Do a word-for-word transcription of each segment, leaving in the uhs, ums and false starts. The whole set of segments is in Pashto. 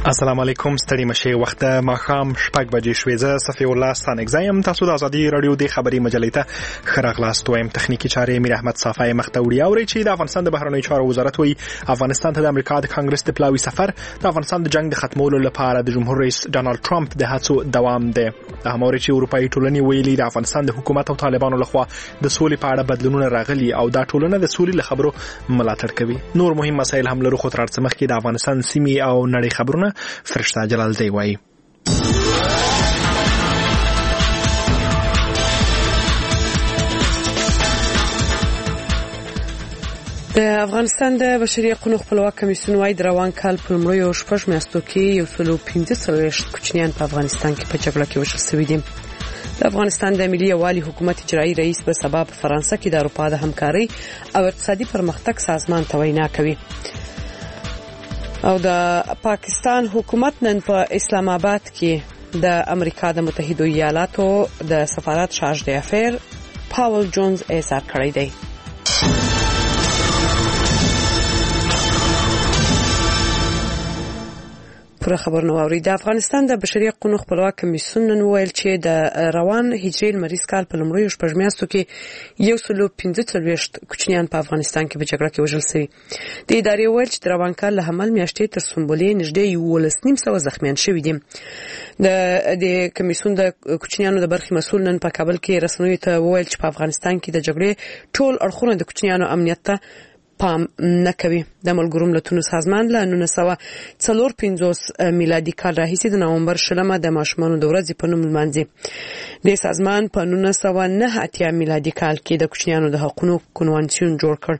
السلام علیکم، ستړي مشه. وخت ماښام شپږ بجې شوې. زه صفي الله ستانکزی یم. تاسو د ازادي رادیو د خبري مجلې ته ښه راغلاست وایم. تخنیکي چارې میر احمد صافی مخته وړي. اورئ چې د افغانستان د بهرنیو چارو وزارت وایي افغانستان ته د امریکا د کانګرس د پلاوي سفر د افغانستان د جنگ د ختمولو لپاره د جمهور رئیس ډانلډ ټرمپ د هڅو دوام دی. هم اورئ چې اروپایي ټولنې ویلي د افغانستان د حکومت او طالبانو لخوا د سولې په اړه بدلونونه راغلي او دا ټولنه د سولې له خبرو ملاتړ کوي. نور مهم مسایل هم لرو، خو تر هر څه مخکې د افغانستان سیمې او نړۍ خبرونه فرشته جلال دی وایي. د افغانستان د بشري حقوقو خپلواک کمیسیون وايي د روان کال په لومړیو شپږ میاشتو کې یو سل او پنځه څلوېښت کوچنیان په افغانستان کې په جګړه کې وژل شوي دي. د افغانستان د ملي یووالي حکومت اجرایي رئیس په سبب په فرانسه کې د اروپا د همکارۍ او اقتصادي پرمختګ سازمان ته وینا کوي. او د پاکستان حکومت نن په اسلام آباد کې د امریکا د متحده ایالاتو د سفارت شارژ د افیر پاول جونز اعزار کړی دی. پر خبرونه واوري. د افغانستان د بشري حقوقو خپلواک کمیسیون نن ویل چې د روان هجري لمریز کال په لومړیو شپږ میاشتو کې یو سل او پنځه څلوېښت کوچنیان په افغانستان کې په جګړه کې وژل شوي. د ادارې ویل چې د روان کال له حمل میاشتې تر سنبلې نږدې یولس نیم سوه زخمیان شوي دي. د د کمیسیون د کوچنیانو د برخې مسؤل نن په کابل کې رسنیو ته ویل چې په افغانستان کې د جګړې ټول اړخونه د کوچنیانو امنیت ته پام نه کوي. د ملګرو ملتونو سازمان له نولس سوه څلور پنځوس میلادي کال راهیسې د نومبر شلمه د ماشومانو د ورځې په نوم لمانځي. د سازمان په نولس سوه نهه اتیا میلادي کال کې د کوچنیانو د حقوقو کنوانسیون جوړ کړ.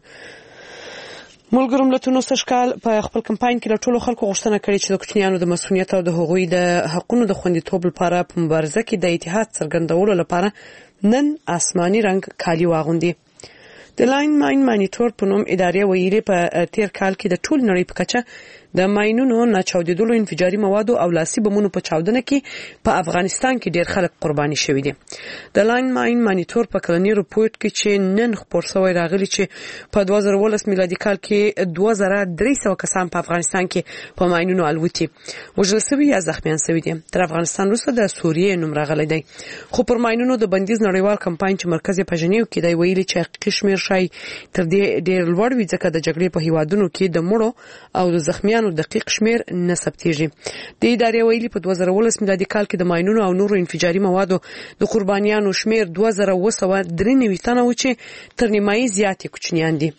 ملګرو ملتونو سږکال په خپل کمپاین کې له ټولو خلکو غوښتنه کړې چې د کوچنیانو د مسؤلیت او د هغوی د حقوقو د خوندیتوب لپاره په مبارزه کې د اتحاد څرګندولو لپاره نن آسماني رنګ کالي واغوندي. د لاین ماین مانیټور په نوم ادارې ویلي په تیر کال کې د ټول نړۍ په کچه د ماینونو نه چاودیدلو انفجاري موادو او لاسي بمونو په چاودنه کې په افغانستان کې ډیر خلک قرباني شوي دي. د لاین ماین مانیټور په کلنی رپورت کې چې نن خبر شوی راغلی چې په دوه زره ولس میلادي کال کې دوه زره درې سوه کسان په افغانستان کې په ماینونو الوتي وژل شوي یا زخمیان شوي دي. تر افغانستان وروسته د سوریې نوم راغلی دی. خو پر ماینونو د بندیز نړیوال کمپاین چې مرکز یې په ژنیو کې دی ویلي چې حقیقي شمېر شای تر دې ډیر لوړ وي ځکه د جګړې په هیوادونو کې د مړو او د زخمیانو دقیق شمیر نه ثبتېږي. د ادارې ویلي په دوه زره ولس میلادي کال کې د ماینونو او نورو انفجاري موادو د قربانیانو شمیر دوه زره اوه سوه درې نوي تنه و چې تر نیمایي زیات کوچنیان دي.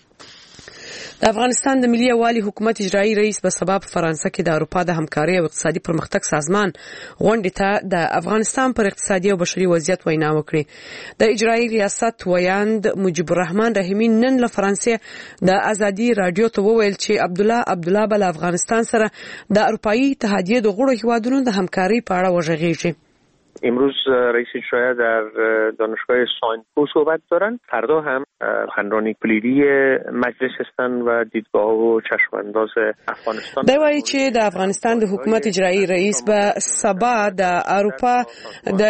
د افغانستان د ملي یووالي حکومت اجرایي رئیس په سبب فرانسه کې د اروپا د همکارۍ او اقتصادي پرمختګ سازمان غونډې ته د افغانستان پر اقتصادي او بشري وضعیت وینا وکړه. د اجرایي ریاست ویاند مجيب الرحمن رحیمي نن له فرانسې د ازادي رادیو ته وویل چې عبد الله عبد الله بل افغانستان سره د اروپאי اتحادیه د غړو هیوادونو د همکارۍ په اړه وژغېږي. امروز رئیس اجرایی در دانشگاه ساینپو صحبت دارن. فردا هم سخنرانی کلیدی مجلس هستن و دیدگاه و چشمانداز افغانستان. دا وایي چې د افغانستان د حکومت اجرایی رئیس به سبا د اروپا د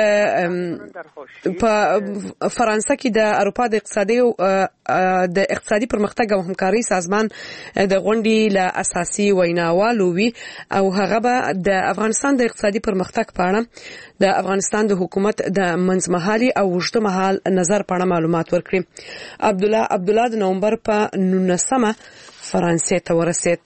په فرانسه کې د اروپا د اقتصادي د اقتصادي پرمختګ او همکارۍ سازمان د غونډې له اساسي ویناوالو وي او هغه به د افغانستان د اقتصادي پرمختګ په اړه د افغانستان د حکومت د منځمهالي او اوږده مهال نظر په اړه معلومات ورکړي. عبد الله عبد الله د نومبر په نولسمه فرانسې ته ورسېد.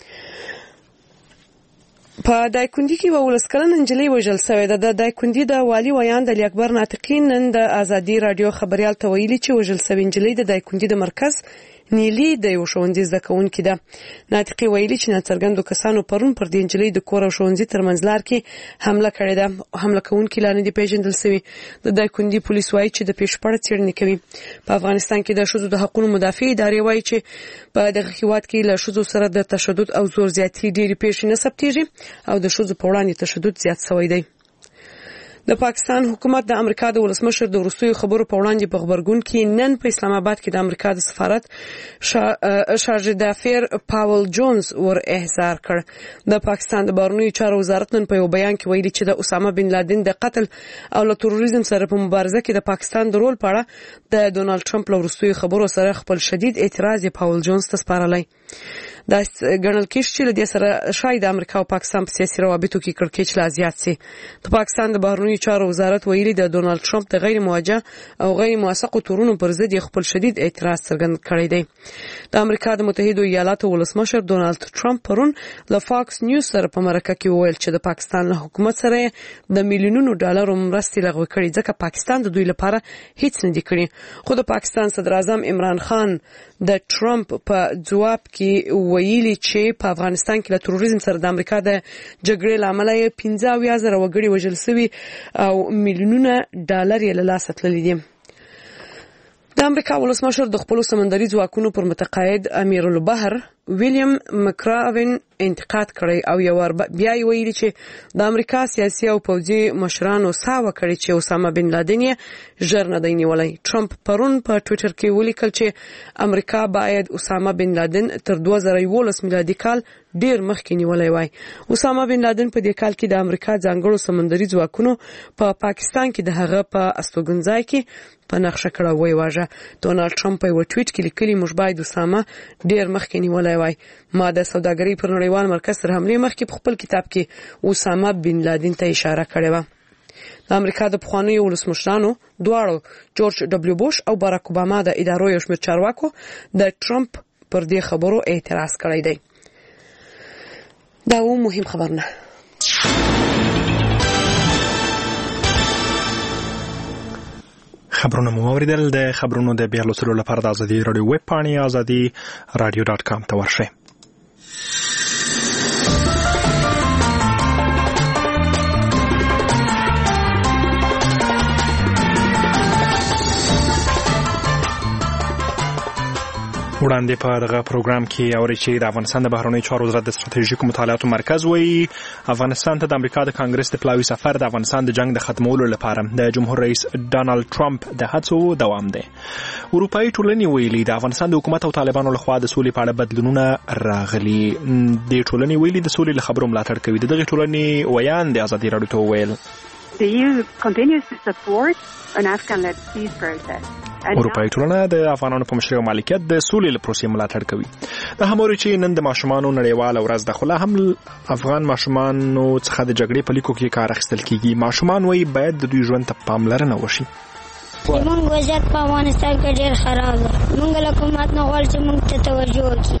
په دایکندي کې ولس کلن نجلۍ وژل شوې ده. د دایکندي د والي ویاند علي اکبر ناطقي نن د ازادي رادیو خبريال ته ویلي چې وژل شوې نجلۍ د دایکندي د مرکز نیلی د یو ښوونځي زده کوونکې ده. ناطقي ویلي چې ناڅرګندو کسانو پرون پر دې نجلۍ د کور او ښوونځي ترمنځ لار کې حمله کړې ده. حمله کوونکي لا نه دي پیژندل شوي. د دایکندي پولیس وایي چې د پیښې په اړه څېړنې کوي. په افغانستان کې د ښځو د حقوقو مدافع ادارې وایي چې په دغه هیواد کې له ښځو سره د تشدد او زور زیاتي ډېرې پیښې نه ثبتېږي او د ښځو په وړاندې تشدد زیات شوی دی. د پاکستان حکومت د امریکا د ولسمشر د وروستیو خبرو په وړاندې په خبرګون کې نن په اسلام آباد کې د امریکا د سفارت شارژ دافیر پاول جونز ور احضار کړ. د پاکستان د بهرنیو چارو وزارت نن په یو بیان کې ویلي چې د اسامه بن لادن د قتل او له تروریزم سره په مبارزه کې د پاکستان د رول په اړه د ډونالد ټرمپ له وروستیو خبرو سره خپل شدید اعتراض پاول جونز ته سپارلی. دا ګڼل کېږي چې له دې سره شاید امریکا او پاکستان په سیاسي روابطو کې کړکېچ لا زیات سي. د پاکستان د بهرنیو چارو وزارت ویلي د ډونالد ټرمپ د غیر موجه او غیر موثقو تورونو پر ضد خپل شدید اعتراض څرګند کړی دی. د امریکا د متحده ایالاتو ولسمشر ډونالد ټرمپ پرون له فاکس نیوز سره په مرکه کې وویل چې د پاکستان له حکومت سره د میلیونونو ډالرو مرستې لغوه کړې ځکه پاکستان د دوی لپاره هیڅ نه دی کړی. خو د پاکستان صدر اعظم عمران خان د ټرمپ په جواب کې ویلي چې په افغانستان کې له تروریزم سره د امریکا د جګړې لامل یې پنځه اویا زره وګړي وژل شوي او میلیونونه ډالر یې له لاسه تللي دي. د امریکا ولسمشر د خپل سمندري ځواکونو پر متقاعد امیر البحر ویلیام مکراون انتقاد کړی او یو بیا ویلي چې د امریکا سیاسي او پوځي مشرانو ساوه کړی چې اسامه بن لادن یې ژر نه دی نیولی. ټرمپ پرون په ټویټر کې ولیکل چې امریکا باید اسامه بن لادن تر دوه زره یولس میلادي کال ډیر مخکې نیولی وای. اسامه بن لادن په دې کال کې د امریکا ځانګړو سمندري ځواکونو په پاکستان کې د هغه په استوګنځای کې په نقشه کړه وای واژه. ډونالد ټرمپ په ټویټ کې لیکلي موږ باید اسامه ډیر مخکې نیولی وای. ما د سوداګرۍ پر نړیوال مرکز تر حملې مخکې په خپل کتاب کې اسامه بن لادن ته اشاره کړې و. د امریکا د پخوانیو ولسمشرانو دواړو جورج ډبلیو بوش او باراک اوباما د ادارو یو شمېر چارواکو د ټرمپ پر دې خبرو اعتراض کړی دی. دا و مهم خبرونه. خبرونه مو اوریدل. د خبرونو د بیا لوستلو لپاره د ازادي رادیو ویب پاڼې ازادي رادیو ډاټ کام ته ورشئ. وړاندې په دغه پروګرام کې اوري چې د افغانستان د بهرنیو چارو وزارت د ستراتیژیکو مطالعاتو مرکز وایي افغانستان ته د امریکا د کانګرس د پلاوي سفر د افغانستان د جنگ د ختمولو لپاره د جمهور رئیس ډانلډ ټرمپ د هڅو دوام دی. اروپایي ټولنې ویلي د افغانستان د حکومت او طالبانو لخوا د سولې په اړه بدلونونه راغلي. د ټولنې ویلي د سولې له خبرو ملاتړ کوي. دغه ټولنې ویان د ازادي رادیو ته وویل The E U continues to support an Afghan-led peace process. اروپایي ټولنه د افغانانو په مشرۍ او مالکیت د سولې له پروسې ملاتړ کوي. د هموري چې نن د ماشومانو نړیواله ورځ ده خو لا هم افغان ماشومانو څخه د جګړې په لیکو کې کار اخیستل کیږي. ماشومان وایي باید د دوی ژوند ته پاملرنه وشي. زموږ وضعیت په افغانستان کې ډېر خراب دی. موږ له حکومت نه غواړو چې موږ ته توجه وکړي.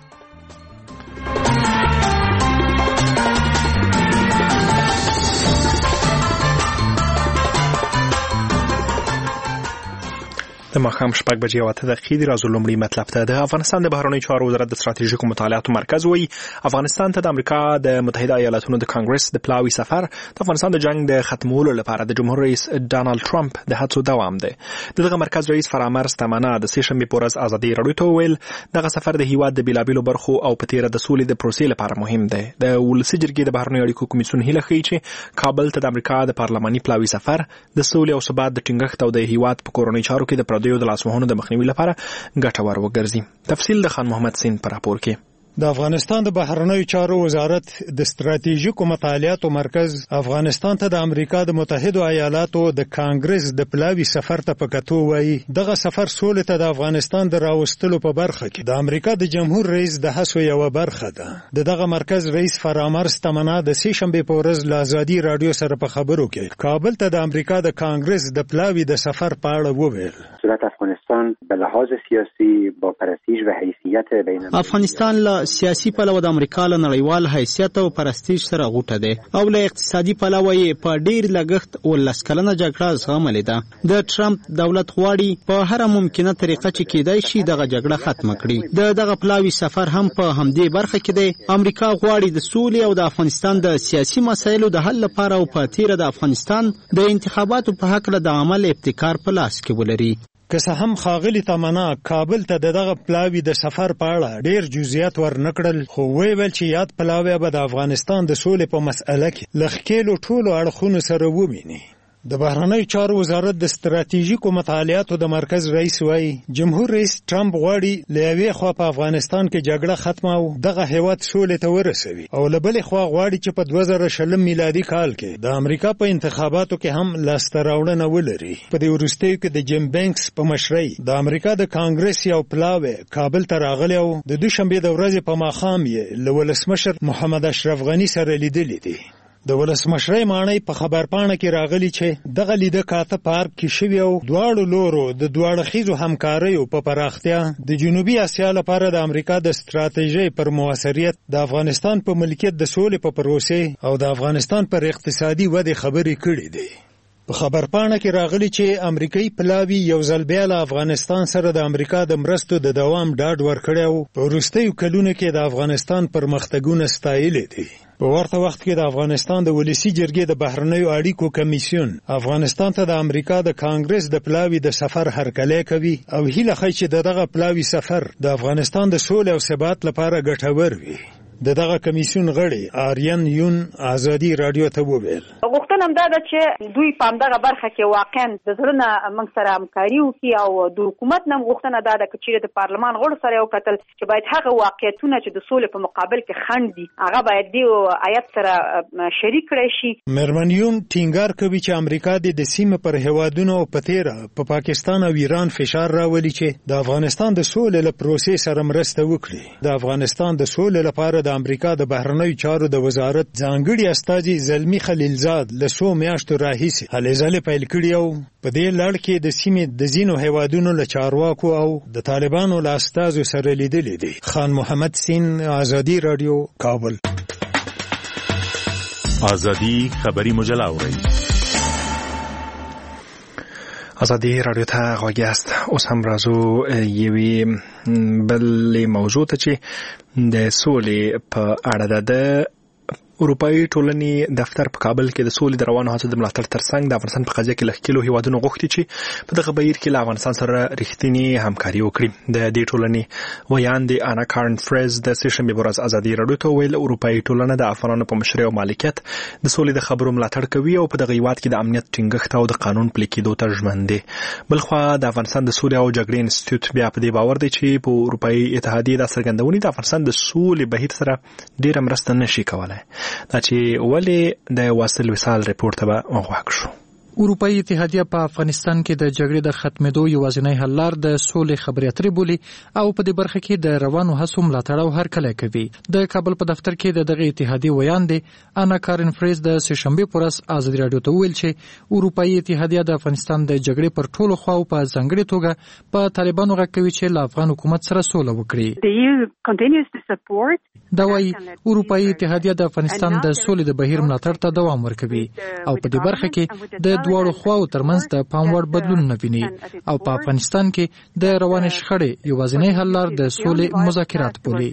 د ماښام شپږ بجې او اته دقیقې دي. راځو لومړی مطلب ته. د افغانستان د بهرنیو چارو وزارت د ستراتیژیکو مطالعاتو مرکز وایي افغانستان ته د امریکا د متحده ایالاتونو د کانګرس د پلاوي سفر د افغانستان د جنگ د ختمولو لپاره د جمهور رئیس ډانلډ ټرمپ د هڅو دوام دی. دغه مرکز رئیس فرامرز تمنا د سې شنبې په ورځ ازادي رادیو ته وویل دغه سفر د هیواد د بیلابیلو برخو او په تیره د سولې د پروسې لپاره مهم دی. د ولسي جرګې د بهرنیو اړیکو کمیسیون هیله ښیي چې کابل ته د امریکا د پارلماني پلاوي سفر د سولې او ثبات د ټینګښت او د هیواد په کورنۍ چارو کې د پردیو د لاسوهنو د مخنیوي لپاره ګټور وګرځي. تفصیل د خان محمد سین پر راپور کې. د افغانستان د بهرنیو چارو وزارت د ستراتیژیکو مطالعاتو مرکز افغانستان ته د امریکا د متحده ایالاتو د کانګرس د پلاوي سفر ته په کتو وایي دغه سفر سولې ته د افغانستان د راوستلو په برخه کې د امریکا د جمهور رئیس د هڅو یو برخه ده. د دغه مرکز رئیس فرامرز تمنا د سې شنبې په ورځ له ازادي رادیو سره په خبرو کې کابل ته د امریکا د کانګرس د پلاوي د سفر په اړه وویل صورت افغانستان به لحاظ سیاسی با پرستیژ و حیثیت بین افغانستان له سیاسي پلوه د امریکا له نړیوال حیثیت او پرستیژ سره غوټه ده او له اقتصادي پلوه یې په ډیر لګښت او لسکلنه جګړه زغملې ده. د ټرمپ دولت غواړي په هر ممکنه طریقه چې کېدای شي دغه جګړه ختم کړي. د دغه پلاوي سفر هم په همدې برخه کې دی. امریکا غواړي د سولې او د افغانستان د سیاسي مسایلو د حل لپاره او په تیره د افغانستان د انتخاباتو په حق له د عمل ابتکار په لاس کې ولري. که څه هم ښاغلي تمنا کابل ته دغه پلاوي د سفر په اړه ډیر جزئیات ورنکړل خو ویل چې یاد پلاوی به د افغانستان د سولې په مسأله کې له ښکېلو ټولو اړخونو سره وویني. د بهرنیو چارو وزارت د ستراتیژیکو مطالعاتو د مرکز رئیس وایي جمهور رئیس ټرمپ غواړي له یوې خوا په افغانستان کې جګړه ختمه او دغه هیواد سولې ته ورسوي او له بلې خوا غواړي چې په دوه زره شلم میلادي کال کې د امریکا په انتخاباتو کې هم لاسته راوړنه ولري. په دې وروستیو کې د جیم بینکس په مشرۍ د امریکا د کانګرس یو پلاوی کابل ته راغلی او د دوشنبې د ورځې په ماښام یې له ولسمشر محمد اشرف غني سره لیدلي دي. د ولسمشرۍ ماڼۍ په خبرپاڼه کې راغلي چې دغه لیده کاته پارک کې شوي او دواړو لورو د دواړه خیزو همکاریو په پراختیا د جنوبي اسیا لپاره د امریکا د ستراتیژۍ پر موثریت د افغانستان په ملکیت د سولې په پروسې او د افغانستان پر اقتصادي ودې خبرې کړې دي. په خبرپاڼه کې راغلي چې امریکایي پلاوی یو ځل بیا له افغانستان سره د امریکا د مرستو د دوام ډاډ ورکړی او په وروستیو کلونو کې د افغانستان پرمختګونه ستایلي دي. په ورته وخت کې د افغانستان د ولسی جرګې د بهرنیو اړیکو کمیسیون افغانستان ته د امریکا د کانګرس د پلاوی د سفر هرکلی کوي او هیله کوي چې دغه پلاوی سفر د افغانستان د سولې او ثبات لپاره ګټور وي. د دغه کمیسیون غړي آریان یون ازادي رادیو ته وویل غوښتنه هم دا ده چې دوی په همدغه برخه کې واقعا د زړه نه موږ سره همکاري وکړي او د حکومت نه غوښتنه دا ده چې د پارلمان غړو سره یو کتل چې باید هغه واقعیتونه چې د سولې په مقابل کې خنډ دي هغه باید د آیت سره شریک کړي شي. مېرمن یون ټینګار کوي چې امریکا د سیمې پر هیوادونو په تیره په پاکستان او ایران فشار راولي چې د افغانستان د سولې له پروسې سره مرسته وکړي. د افغانستان د سولې لپاره د امریکا د بهرنیو چارو د وزارت ځانګړي استازي زلمی خلیلزاد له څو میاشتو راهیسې هلې ځلې پیل کړي او په دې لړ کې د سیمې د ځینو هیوادونو له چارواکو او د طالبانو له استازو سره لیدلي دي. خان محمد سین ازادي رادیو کابل. ازادي خبری مجله اورئ. ازادي رادیو ته غوږی است. اوس هم راځو یوې بلې موضوع ته چې د سولې په اړه ده. اروپایي ټولنې دفتر په کابل کې د سولې د روانو هڅو د ملاتړ ترڅنګ د افغانستان په قضیه کې له ښکېلو هیوادونو غوښتي چې په دغه بهیر کې له افغانستان سره رښتینې همکاري وکړي. د دې ټولنې ویاندې انا کارن فریز د سه‌شنبې په ورځ ازادي رادیو ته وویل اروپایي ټولنه د افغانانو په مشرۍ او مالکیت د سولې د خبرو ملاتړ کوي او په دغه هیواد کې د امنیت ټینګښت او د قانون پلي کېدو ته ژمن دي. بلخوا د افغانستان د سولې او جګړې انسټیټیوټ بیا په دې باور دی چې په اروپایي اتحادیې د څرګندونې د افغانستان د سولې بهیر سره ډېره مرسته نشي کولای. دا چې ولې د واصل وصال ریپورت ته وغوږ شو. اروپایي اتحادیه په افغانستان کې د جګړې د ختمېدو یوازینی حل لار د سولې خبرې اترې بولي او په دې برخه کې د روانو هڅو ملاتړ او هرکلی کوي. د کابل په دفتر کې د دغه اتحادیې ویاندې انا کارن فریز د سه‌شنبې په ورځ ازادي رادیو ته وویل چې اروپایي اتحادیه د افغانستان د جګړې پر ټولو خواو په ځانګړې توګه په طالبانو غږ کوي چې له افغان حکومت سره سوله وکړي. دا وايي اروپایي اتحادیه د افغانستان د سولې د بهیر ملاتړ ته دوام ورکوي او په دې برخه کې د دواړو خواو ترمنځ د پام وړ بدلون نه ویني او په افغانستان کې د روانې شخړې یوازینی حل لار د سولې مذاکرات بولي.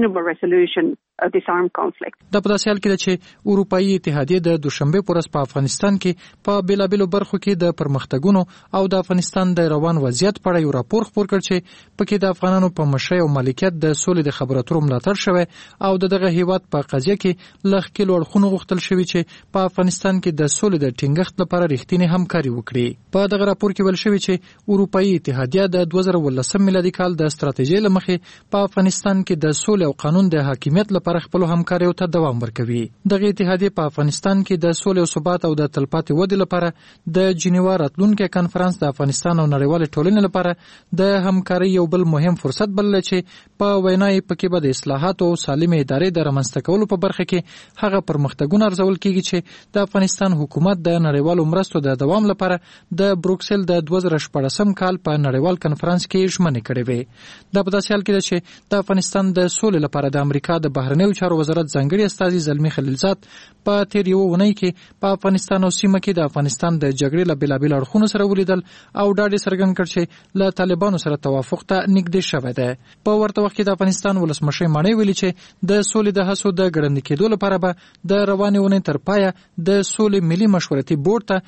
دا په داسې حال کې ده چې اروپایي اتحادیه د دوشنبې په ورځ په افغانستان کې په بېلابېلو برخو کې د پرمختګونو او د افغانستان د روان وضعیت په اړه یو راپور خپور کړ چې پکې د افغانانو په مشرۍ او مالکیت د سولې د خبرو اترو ملاتړ شوی او د دغه هیواد په قضیه کې له ښکېلو اړخونو غوښتل شوي چې په افغانستان کې د سولې د ټینګښت لپاره رښتینې همکاري وکړي. په دغه راپور کې ویل شوي چې اروپایي اتحادیه د دوه زره اوولسم میلادي کال د ستراتیژۍ له مخې په افغانستان کې د سولې او قانون د حاکمیت لپاره خپل همکاریو ته دوام ورکوي. دغه اتحادیه په افغانستان کې د سولې او ثبات او د تلپاتې ودې لپاره د جنیوا راتلونکي کانفرنس د افغانستان او نړیوال ټولنې لپاره د همکارۍ یو بل مهم فرصت بلل چې په وینا یې پکې به د اصلاحاتو او سالمې ادارې د رامنځته کولو په برخه کې هغه پرمختګونه ارزول کیږي چې د افغانستان حکومت د نړیوالو مرستو د دوام لپاره د بروکسل د دوه زره شپږم کال په نړیوال کانفرنس کې ژمنې کړې وې. دا په داسې حال کې ده چې د افغانستان د سولې لپاره د امریکا د بهرنیو چارو وزارت ځانګړي استازي زلمی خلیلزاد په تیر یو اونۍ کې په افغانستان او سیمه کې د افغانستان د جګړې له بېلابېلو اړخونو سره ولیدل او ډاډ یې څرګند کړ چې له طالبانو سره توافق ته نږدې شوی دی. په ورته وخت کې د افغانستان ولسمشر ماڼۍ ویلي چې د سولې د هڅو د ګړندي کېدو لپاره به د روانې اونۍ تر پایه د سولې ملي مشورتي بورډ ته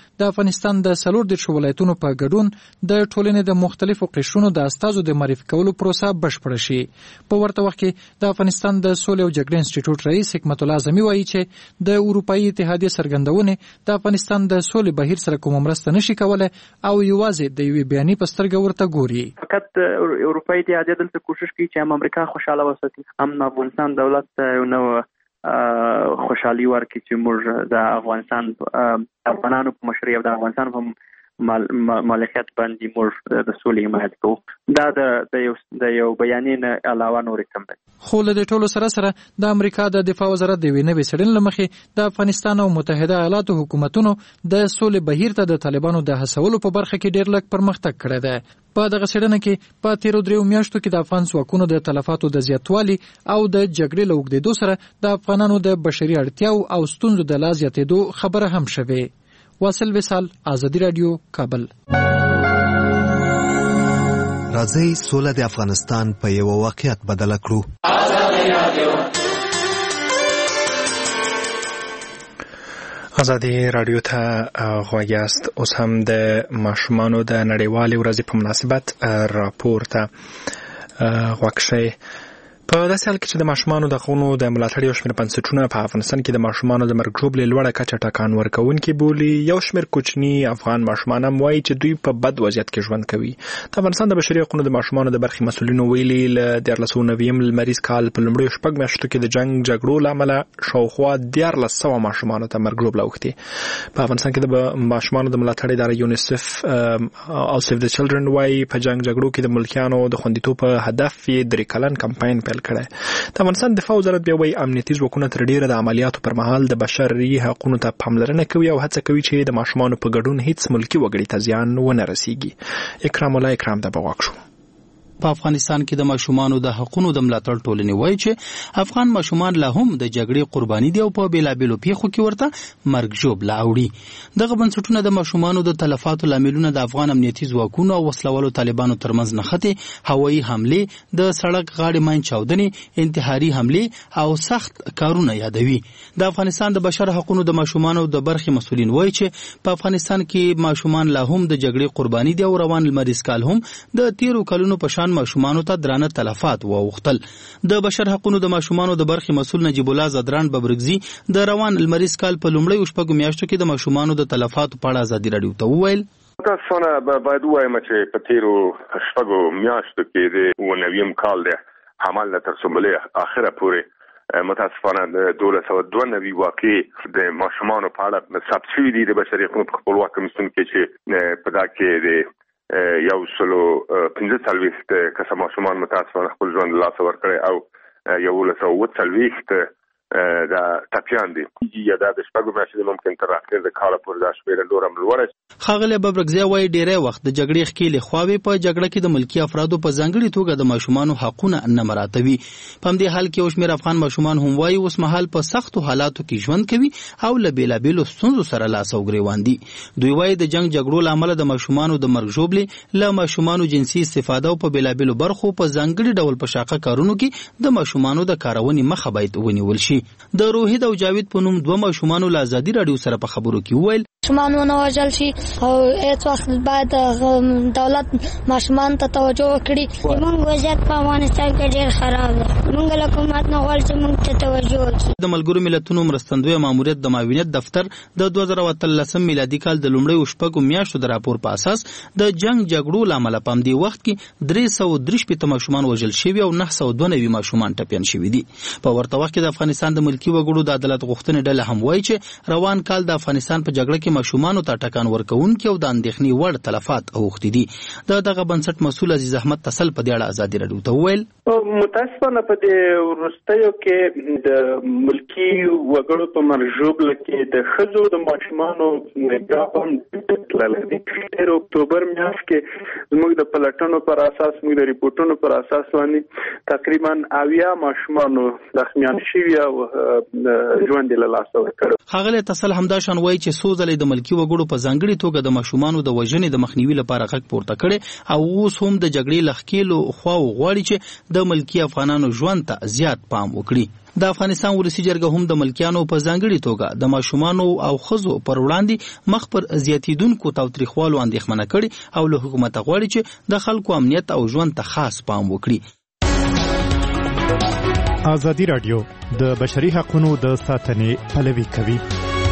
د افغانستان د څلور دیرش ولایتونو په ګډون د ټولنې د مختلفو قشرونو د استازو د معرفي کولو پروسه بشپړه شي. په ورته وخت کې د افغانستان د سولې او جګړې انسټیټیوټ رئیس حکمت الله اعظمي وایي چې د اروپאי اتحادیې څرګندونې د افغانستان د سولې بهیر سره کوم مرسته نشي کولای او یوازې د یوې بیانیې په سترګه ورته ګوري. فقط اروپאי اتحادیه دلته کوشش کوي چې هم امریکا خوشاله وساتي، هم افغانستان دولت یو نو خوشحالي ورکړي چې موږ د افغانستان افغانانو په مشرۍ او د افغانستان په مالکیت باندې موږ د سولې حمایت کوو. دا د یو د یو بیانیې نه علاوه نور کم دی. خو له دې ټولو سره سره د امریکا د دفاع وزارت د یوې نوې څېړنې له مخې د افغانستان او متحده ایالاتو حکومتونو د سولې بهیر ته د طالبانو د هڅولو په برخه کې ډېر لږ پرمختګ کړی دی. په دغه څېړنه کې په تیرو دریو میاشتو کې د افغان ځواکونو د تلفاتو د زیاتوالي او د جګړې له اوږدېدو سره د افغانانو د بشري اړتیاو او ستونزو د لا زیاتېدو خبره هم شوې. واصل وصال، آزادی رادیو، کابل. راځئ سوله د افغانستان په یو واقعیت بدل کړو. آزادی رادیو ته غوږ یاست. اوس هم د ماشومانو د نړیوالې ورځې په مناسبت راپور ته غوږ شئ. په داسې حال کې چې د ماشومانو د حقونو د ملاتړ یو شمېر بنسټونه په افغانستان کې د ماشومانو د مرګ ژوبلې لوړه کچه ټکان ورکوونکي بولي، یو شمېر کوچني افغان ماشومان هم وایي چې دوی په بد وضعیت کې ژوند کوي. د افغانستان د بشري حقونو د ماشومانو د برخې مسؤلینو ویلي له دیارلس سوه نویم لمریز کال په لومړیو شپږ میاشتو کې د جنګ جګړو له امله شاوخوا دیارلس سوه ماشومانو ته مرګ ژوبله اوښتې. په افغانستان کې د ماشومانو د ملاتړ اداره یونیسف او سیف د چلډرن وایي په جنګ جګړو کې د ملکیانو د خوندیتوب په هدف یې درې کلن کمپاین پیل کړی. د افغانستان دفاع وزارت بیا وایي امنیتي ځواکونه تر ډیره د عملیاتو پر مهال د بشري حقونو ته پاملرنه کوي او هڅه کوي چې د ماشومانو په ګډون هیڅ ملکي وګړي ته زیان ونه رسیږي. اکرام الله اکرام ته بغواک شو. په افغانستان کې د ماشومانو د حقونو د ملاتړ ټولنې وایي چې افغان ماشومان لا هم د جګړې قرباني دي او په بیلابیلو پیښو کې ورته مرګ ژوبله اوړي. دغه بنسټونه د ماشومانو د تلفاتو لاملونه د افغان امنیتي ځواکونو او وسلوالو طالبانو ترمنځ نښتې، هوایي حملې، د سړک غاړې ماین چاودنې، انتحاري حملې او سخت کارونه یادوي. د افغانستان د بشر حقونو د ماشومانو د برخې مسؤلین وایي چې په افغانستان کې ماشومان لا هم د جګړې قرباني دي او روان لمریز کال هم د تیرو کلونو په شان ماشومانو ته درانه تلفات واوښتل. د بشر حقونو د ماشومانو د برخې مسؤل نجیب الله زدران ببرګزي د روان لمریز کال په لومړیو شپږو میاشتو کې د ماشومانو د تلفاتو په اړه ازادي رادیو ته وویل: متاسفانه باید ووایم چې په تیرو شپږو میاشتو کې د اووه نویم کال د حمل نه تر څومره اخره پورې متاسفانه د دولس سوه دوه نوي واقعې د ماشومانو په اړه ثبت شوي دي. د بشري حقونو په خپلواک کمیسیون کې چې په دا کې د یو سلو پنځه څلوېښت کسه ماشومان متاسفانه خپل ژوند له لاسه ورکړی او یولس سوه اووه څلوېښت دا ټپیان دي. یا دا د شپږو میاشتو ممکن تر اخر د کاله پورې دا شمېره نور هم لوړه شي. ښاغلی ببرګزی وایي ډېری وخت د جګړې ښکېلې خواوې په جګړه کې د ملکي افرادو په ځانګړې توګه د ماشومانو حقونه نه مراعاتوي. په همدې حال کې یو شمېر افغان ماشومان هم وایي اوس مهال په سختو حالاتو کې ژوند کوي او له بېلابېلو ستونزو سره لاس او ګرېوان دي. دوی وایي د جنګ جګړو له امله د ماشومانو د مرګ ژوبلې له ماشومانو جنسي استفاده او په بېلابېلو برخو په ځانګړي ډول په شاقه کارونو کې د ماشومانو د کارونې مخه باید ونیول شي. د روحید او جاوید په نوم دوه ماشومانو له ازادي رادیو سره په خبرو کې وویل: ماشومان ونه وژل شي او هیڅ وخت باید دولت ماشومان ته توجه وکړي. زموږ وضعیت په افغانستان کې ډېر خراب دی. موږ له حکومت نه غواړو چې موږ ته توجه وکړي. د ملګرو ملتونو مرستندوی ماموریت د معاونیت دفتر د دوه زره اتلسم میلادي کال د لومړیو شپږو میاشتو د راپور په اساس د جنګ جګړو له امله په همدې وخت کې درې سوه درې شپېته ماشومان وژل شوي او نهه سوه دوه نوي ماشومان ټپیان شوي دي. په ورته وخت کې د افغانستان د ملکي وګړو د عدالت غوښتنې ډله هم وایي چې روان کال د افغانستان په جګړه کې ماشومانو ته ټکان ورکوونکي او د اندېښنې وړ تلفات اوښتي دي. د دغه بنسټ مسؤل عزیز احمد تسل په دې اړه ازادي رادیو ته وویل: متاسفانه په دې وروستیو کې د ملکي وګړو په مرګ ژوبله کې د ښځو د ماشومانو بیا هم تللی دی. تېر اکتوبر میاشت کې زموږ د پلټنو پر اساس موږ د ریپورټونو پر اساس باندې تقریبا اویا ماشومانو زخمیان شوي او ژوند له لاسه ورکړ. ښاغلی تسل همداشان وایي چې څو ځلې د ملکي وګړو په ځانګړي توګه د ماشومانو د وژنې د مخنیوي لپاره غږ پورته کړي او اوس هم د جګړې له ښکېلو خواو غواړي چې د ملکي افغانانو ژوند ته زیات پام وکړي. د افغانستان ولسي جرګه هم د ملکیانو په ځانګړي توګه د ماشومانو او ښځو پر وړاندې مخ پر زیاتیدونکو تاوتریخوالو اندېښمنه کړي او له حکومته غواړي چې د خلکو امنیت او ژوند ته خاص پام وکړي. ازادي راډیو د بشري حقوقو د ساتنې پلوي کوي.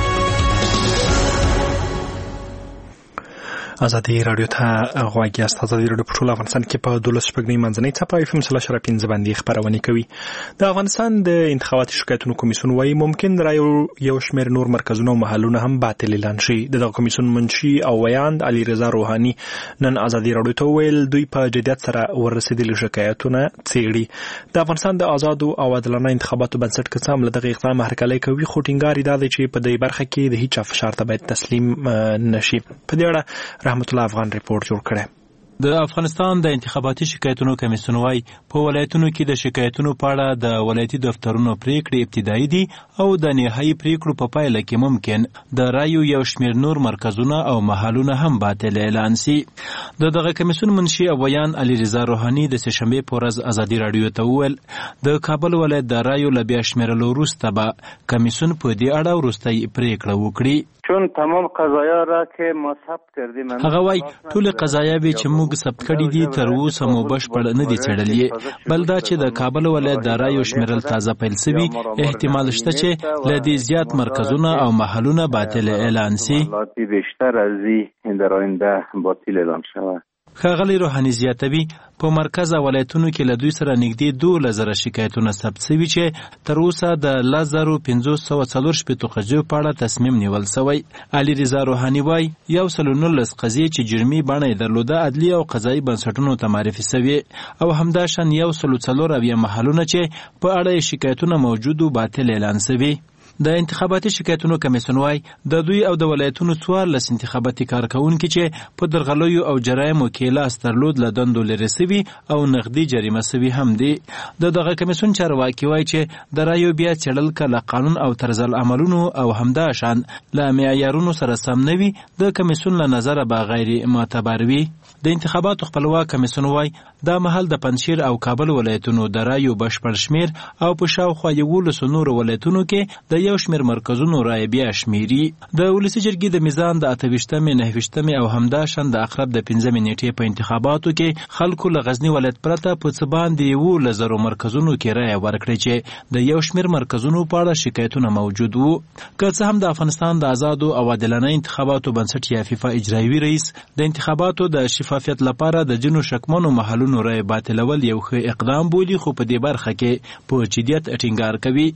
ازادي راډیو ته غواړي است. ازادي راډیو په ټول افغانستان کې په دولس شپږنی منځنۍ څپه اف ام سل شر پنځه باندې خبرونه کوي. د افغانستان د انتخاباتي شکایتونو کمیسیون وايي ممکن رایو یو شمېر نور مرکزونه او محلونه هم باطل اعلان شي. د کمیسیون منشي او ویاند علي رضا روحاني نن ازادي راډیو ته ویل دوی په جديت سره ورسېدلي شکایتونه څېړي. د افغانستان د آزادو او عادلانه انتخاباتو بنسټ کې څام له دغه اقدام هرکلی کوي خو ټینګار یې دا دی چې په دې برخه کې د هیڅ فشار ته باید تسلیم نشي. په دې اړه رحمت الله افغان ریپورت جوړ کړی. د افغانستان د انتخاباتي شکایتونو کمیسیون وايي په ولایتونو کې د شکایتونو په اړه د ولایتي دفترونو پریکړې ابتدایي دي او د نهایي پریکړو په پایله کې ممکن د رایو یو شمېر نور مرکزونه او محلونه هم باطل اعلان شي. د دغه کمیسیون منشي او ویان علي رضا روحاني د سه‌شنبې په ورځ ازادي راډیو ته وویل د کابل ولایت د رایو له بیا شمېرلو وروسته به کمیسیون په دې اړه وروستۍ پریکړه وکړي. چون تمام قضایا را که ما ثبت کردیم هغه وای ټول قضایاوې چې موږ ثبت کړي دي تر اوسه مو بشپړ نه دي څېړلې بل دا چې د کابل ولایت د رایو شمېرل تازه پیل شوي احتمال شته چې له دې زیات مرکزونه او محلونه باطل اعلان شي. بیشتر از این در آینده باطل اعلان شود. ښاغلی روحاني زیاتوي په مرکز ولایتونو کې له دوی سره نږدې دوه زره شکایتونه ثبت شوي چې تر اوسه د لس زره پنځوس سوه څلور شپېتو قضیو په اړه تصمیم نیول شوی. علي رضا روحاني وایي یو سل نولس قضیې چې جرمي بڼه یې درلوده عدلي او قضایي بنسټونو ته معرفي شوي او همداشان یو سل څلور اویا محلونه چې په اړه یې شکایتونه موجود و باطل اعلان شوي. د انتخاباتي شکایتونو کمیسیون وايي د دوی او د ولایتونو څوارلس انتخاباتي کارکونکي چې په درغلیو او جرایمو کې لاس درلود له دندو لرې شوي او نغدي جریمه شوي هم دي. د دغه کمیسیون چارواکي وايي چې د رایو بیا څېړل که له قانون او طرز العملونو او همداشان له معیارونو سره سم نه وي د کمیسیون له نظره به غیر معتبر وي. د انتخاباتو خپلواک کمیسیون وايي دا مهال د پنجشیر او کابل ولایتونو د رایو بشپړ شمېر او په شاوخوا یولسو نورو ولایتونو کې د یو شمېر مرکزونو رایې بیا شمېري. د ولسي جرګې د میزان د اته ویشتمې نهه ویشتمې او همداشان د اقرب د پنځمې نیټې په انتخاباتو کې خلکو له غزني ولایت پرته په څه باندې یولس زرو مرکزونو کې رایه ورکړې چې د یو شمېر مرکزونو په اړه شکایتونه موجود وو. که څه هم د افغانستان د آزادو او عادلانه انتخاباتو بنسټ یا فیفا اجرایوي رئیس د انتخاباتو د شفافیت لپاره د ځینو شکمنو محلونو رایې باطلول یو ښه اقدام بولي خو په دې برخه کې په جدیت ټینګار کوي.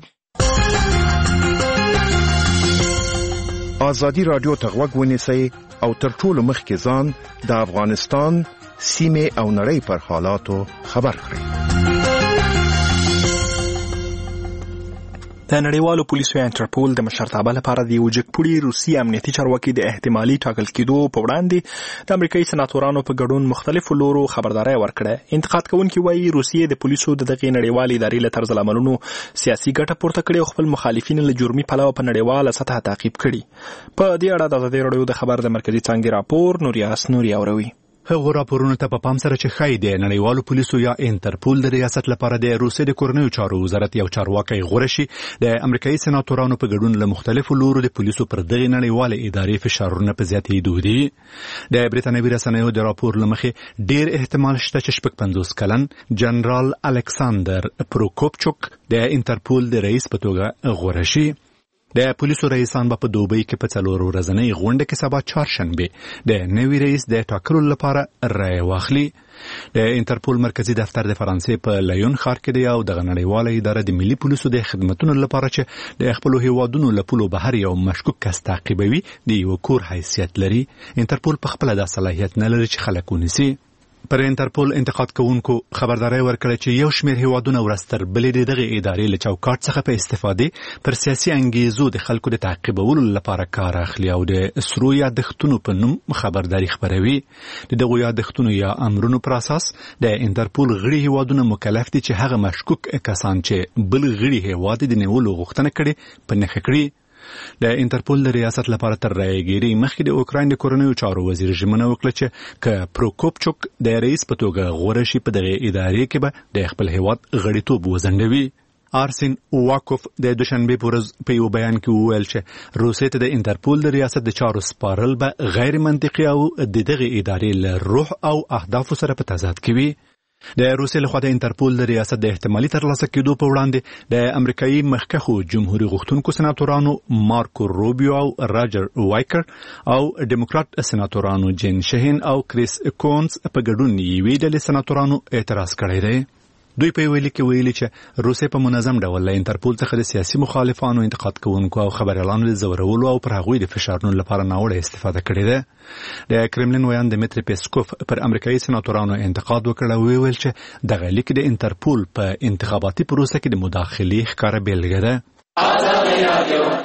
ازادي راډیو ته غوږ ونیسئ او تر ټولو مخکې ځان د افغانستان سیمې او نړۍ پر حالاتو خبر کړئ. د نړیوالو پولیسو انټرپول د مشرتابه لپاره د یو جګپوړي روسي امنیتي چارواکي د احتمالي ټاکل کېدو په وړاندې د امریکایي سناتورانو په ګډون مختلفو لورو خبرداری ورکړه. انتقاد کوونکي وایي روسیې د پولیسو د دغې نړیوالې ادارې له طرز العملونو سیاسي ګټه پورته کړې او خپل مخالفین له جرمي پلوه په نړیواله سطحه تعقیب کړي. په دې اړه د ازادي راډیو د خبر د مرکزي څانګې راپور نوریاس نوري اوروي. هغه راپورونه ته په پام سره چې خای د نړیوالو پولیسو یا انټرپول د ریاست لپاره د روسیې د کورنیو چارو وزارت یو چارواکي غوړه شي د امریکایي سناتورانو په ګډون له مختلفو لورو د پولیسو پر دغه نړیواله ادارې فشارونه په زیاتېدو دي. د برېټانوي رسنیو د راپور لمخې ډیر احتمال شته چې شپږ پنځوس کلن جنرال الکساندر پروکوپچوک د انټرپول د رئیس په توګه غوړه شي. د پولیسو رئیسان به په دوبۍ کې په څلور ورځنۍ غونډه کې سبا چهارشنبه د نوي رئیس د ټاکلو لپاره رایه واخلي. د انټرپول مرکزی دفتر د فرانسې په لیون ښار کې دی او د نړیواله اداره د ملي پولیسو د خدماتو لپاره چې د خپل هیوادونو له پولو بهر یو مشکوک کس تعقیبوي د یو کور حیثیت لري. انټرپول په خپل د صلاحیت نه لري چې خلک ونیسي. پر انټرپول انتقاد کوونکو خبرداري ورکړه چې یو شمېر هیوادونه ورستر بلې دغه ادارې له چوکاټ څخه په استفادې پر سیاسي انګیزو د خلکو د تعقیبولو لپاره کار اخلي او د سرو یادښتونو په نوم خبرداري خبروي. د دغو یادښتونو یا امرونو پر اساس د انټرپول غړي هیوادونه مکلف دي چې هغه مشکوک کسان چې بل غړي هیواد د نیولو غوښتنه کړي په نښه کړي. د انټرپول د ریاست لپاره تر رایګيري مخکې د اوکراین د کورنیو چارو وزیر ژمنه وکړه چې ک پروکوپچوک د رئیس په توګه غوړه شي په دغه ادارې کې به د خپل هیواد غړیتوب وزندوي. آرسین واکوف د دوشنبه په ورځ په یو بیان کې وویل چې روسیې ته د انټرپول د ریاست د چارو سپارل به غیر منطقي او د دغه ادارې له روح او اهدافو سره په تضاد کې وي. د روسیې لخوا د انټرپول د ریاست د احتمالي ترلاسه کېدو په وړاندې د امریکایي مخکښو جمهوریت غوښتونکو سناتورانو مارکو روبیو او راجر وایکر او ډیموکرات سناتورانو جین شهین او کریس کونز په ګډون یوې ډلې سناتورانو اعتراض کړی دی. دوی په ویلي کې ویلي چې روسیې په منظم ډول له انټرپول څخه د سیاسي مخالفانو انتقاد کوونکو او خبريالانو د زورولو او پر هغوی د فشارونو لپاره ناوړه استفاده کړې ده. د کرملین ویان دمیتری پیسکوف پر امریکایي سناتورانو انتقاد وکړ او ویل چې دغه لیک د انټرپول په انتخاباتي پروسه کې د مداخلې ښکاره بیلګه ده.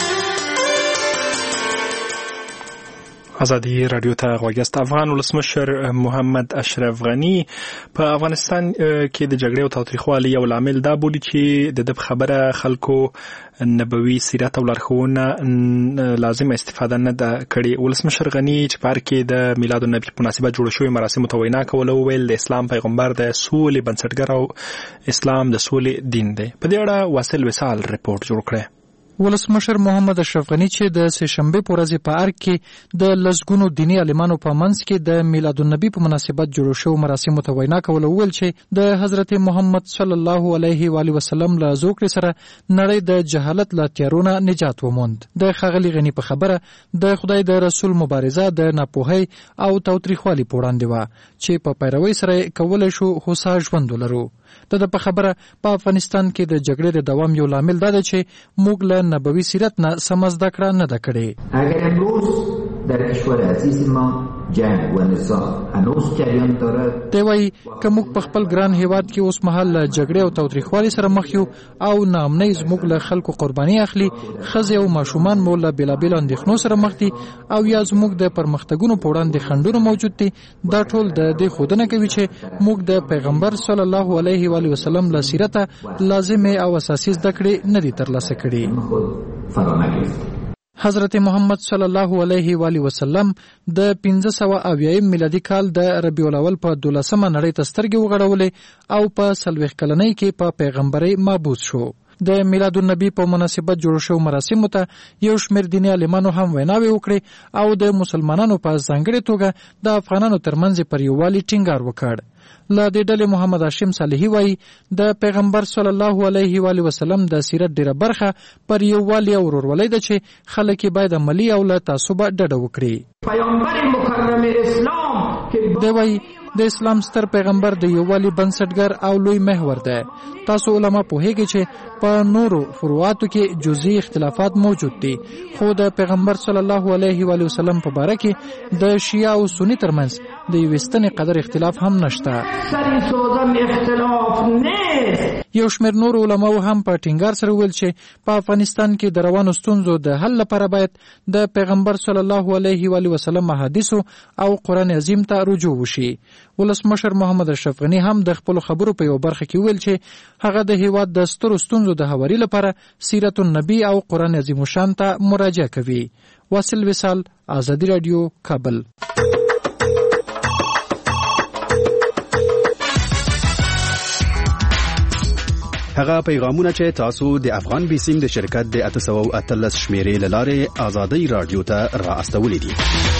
ازادي رادیو ته غوږیاست. افغان ولسمشر محمد اشرف غنی په افغانستان کې د جګړې او تاوتریخوالي یو لامل دا بولي چې د دې خبره خلکو نبوي سیرت او لارښوونه لازم استفاده نه ده کړې. ولسمشر غنی چې په هر کې د میلاد النبي په مناسبت جوړ شوی مراسمو ته وینا کوله ویل د اسلام پیغمبر د سولې بنسټګر او اسلام د سولې دین دی. په دې اړه واصل وصال رپورټ جوړ کړی. ولسمشر محمد اشرف غنی چې د سه شنبه په ورځ په ارګ کې د لسګونو دینی عالمانو په منځ کې د میلاد النبي په مناسبت جوړ شو مراسمو ته وینا کوله ویل چې د حضرت محمد صلی الله علیه و علیه وسلم له ذکر سره نړۍ د جهالت له تیارونه نجات وموند. د خغلی غنی په خبره د خدای د رسول مبارزه د ناپوهۍ او تاوتریخوالي په وړاندې و چې په پیروي سره کولای شو هوسا ژوند ولرو. د په خبره په افغانستان کې د جګړې د دوام یو لامل دا دی چې موږ له نبوي سیرت نه سم زده کړه نه ده کړې. اگر امروز در کشور عزیز ما جنگ و نزاع هنوز جریان دارد دی وایي که موږ په خپل ګران هیواد کې اوس مهال له جګړې او تاوتریخوالي سره مخ یو او ناامنۍ زموږ له خلکو قرباني اخلي، ښځې او ماشومان مو له بېلابېلو اندېښنو سره مخ دي او یا زموږ د پرمختګونو په وړاندې خنډونه موجود دي. دا ټول د دې ښودنه کوي چې موږ د پیغمبر صلی الله علیه و آله وسلم له سیرته لازمې او اساسي زده کړې نه دي ترلاسه کړي. حضرت محمد صلی الله علیه و آله وسلم د پنځه سوه اویایم میلادي کال د ربیع الاول په دولسمه نړۍ ته سترګې وغړولې او په څلوېښت کلنۍ کې په پیغمبرۍ مبعوث شو. د میلاد النبي په مناسبت جوړ شو مراسمو ته یو شمېر دیني عالمانو هم ویناوې وکړې او د مسلمانانو په ځانګړې توګه د افغانانو ترمنځ پر یووالي ټینګار وکړ. له دې ډلې محمد هاشم صالحي وایي د پیغمبر صلی الله علیه و آله وسلم د سیرت ډیره برخه پر یووالي او ورورولۍ ده چې خلک باید عملي او له تعصبه ډډه وکړي. پیغمبر مکرم اسلام دی وایي د اسلام ستر پیغمبر د یووالي بنسټګر او لوی محور ده. تاسو علما پوهیږئ چې په نورو فروعاتو کې جزئی اختلافات موجود دي، خو د پیغمبر صلی الله علیه و آله وسلم په باره کې د شیعه او سنی ترمنځ د یوې ستنې قدر اختلاف هم نشته. یو شمېر نور علماو هم په ټینګار سره ویل چې په افغانستان کې د روانو ستونزو د حل لپاره باید د پیغمبر صلی الله علیه و آله وسلم احادیثو او قرآن عظیم ته رجوع وشي. ولسمشر محمد اشرف غنی هم د خپل خبرو په یو برخه کې ویل چې هغه د هیواد د سترو ستونزو د هواري لپاره سیرت النبی او قرآن عظیم الشان ته مراجعه کوي. واصل وصال، آزادی رادیو، کابل. هغه پیغامونه چې تاسو د افغان بیسیم د شرکت د اته سوه او اتلس شمیرې له لارې آزادی رادیو ته را استولې دي.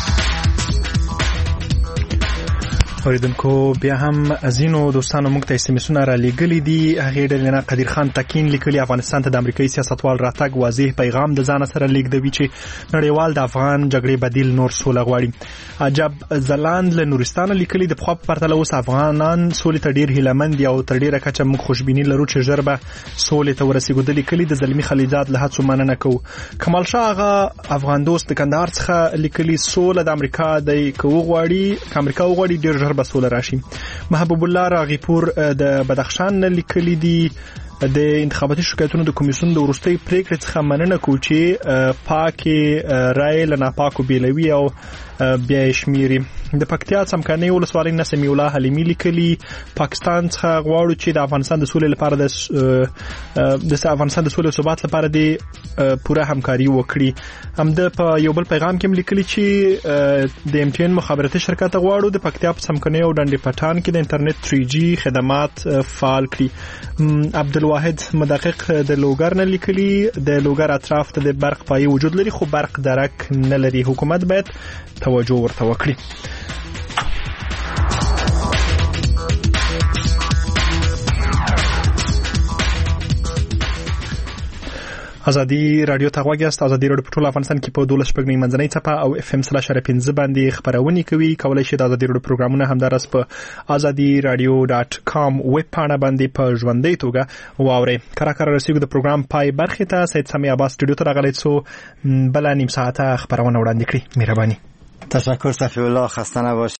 اوریدونکو بیا هم ازینو دوستانو موږ ته اسمسونه را لېږلي دي. هغې ډلې نه قدیر خان تکین لیکلي افغانستان ته د امریکایي سیاستوال راتګ واضح پیغام د ځانه سره لېږدوي چې نړیوال د افغان جګړې بدیل نور سوله غواړي. عجب زلاند له نورستانه لیکلي د پخوا په پرتله اوس افغانان سولې ته ډېر هیلهمند دي او تر ډېره کچه موږ خوشبیني لرو چې ژر به سولې ته ورسېږو. د لیکلي د زلمي خلیزاد له هڅو مننه کوو. کمال شاه هغه افغان دوست د کندهار څخه لیکلي سوله د امریکا دی که وغواړي که امریکا وغواړي ډېر ژر ژر به سوله راشي. محبوب الله راغیپور د بدخشان لیکلي دي د انتخاباتي شکایتونو د کمیسیون د وروستۍ پریکړې څخه مننه کوي چې پاکي رای له ناپاکو بیلوي او بیا شمیري. د پکتیا څمکني ولسوالۍ نه سمیع الله حلیمي لیکلي پاکستان څخه غواړو چې د افغانستان د سولې لپاره د د افغانستان د سولې او ثبات لپاره د پوره همکاري وکړي. همدا په یو بل پیغام کې لیکلي چې د ام ټي ان مخابراتي شرکت غواړو د پکتیا په څمکني او ډنډ پټان کې د انټرنیټ تھری جی خدمات فعال کړي. عبدالواحد مدقق د لوګر نه لیکلي د لوګر اطراف ته د برق پای وجود لري خو برق درک نه لري. حکومت باید توجه ورته وکړي. ازادي رادیو ته غوږی است. ازادي رادیو په ټول افغانستان کې په دولس شپږ منځنۍ څپه او اف ام سلاش پنځه باندې خبرونه کوي. کولای شئ د ازادي رادیو پروګرامونه همدارس په ازادي رادیو ډاټ کام ویب پاڼه باندې په ژوندۍ توګه واورئ. کله کله رسیدو د پروګرام پای برخه ته سید سامي عباس سټوډیو ته راغلی څو بل نیم ساعته خبرونه وړاندې کړي. مهرباني. تشکر صفی الله، خسته نباشید.